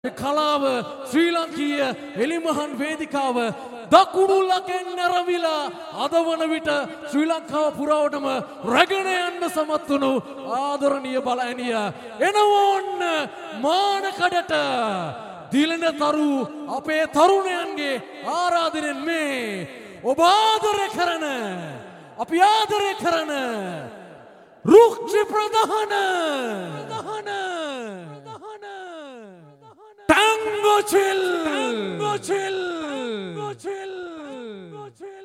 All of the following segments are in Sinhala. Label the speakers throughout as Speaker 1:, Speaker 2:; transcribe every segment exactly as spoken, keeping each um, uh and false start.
Speaker 1: කලාව ශ්‍රී ලංකීය එලිමහන් වේදිකාව දකුණුලකෙන් නැරවිලා අද වන විට ශ්‍රී ලංකාව පුරාවටම රැගෙන යන්න සමත් වුණු ආදරණීය බලඇණිය එනවොන්න මානකඩට දිලන තරු අපේ තරුණයන්ගේ ආරාධනෙන් මේ ඔබ ආදරය කරන අපි ආදරය කරන රුක්ෂි ප්‍රධාන ප්‍රධාන Tango chill, tango chill, tango chill, tango chill.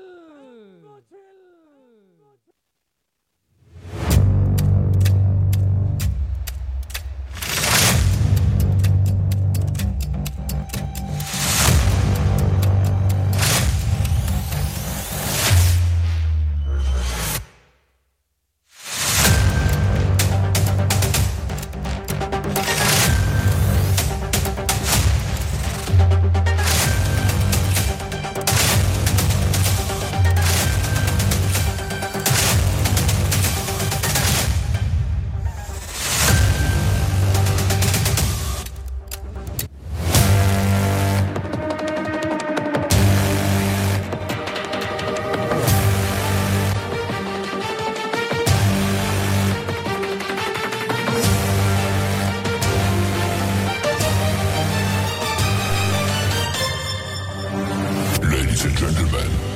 Speaker 2: Ladies and gentlemen,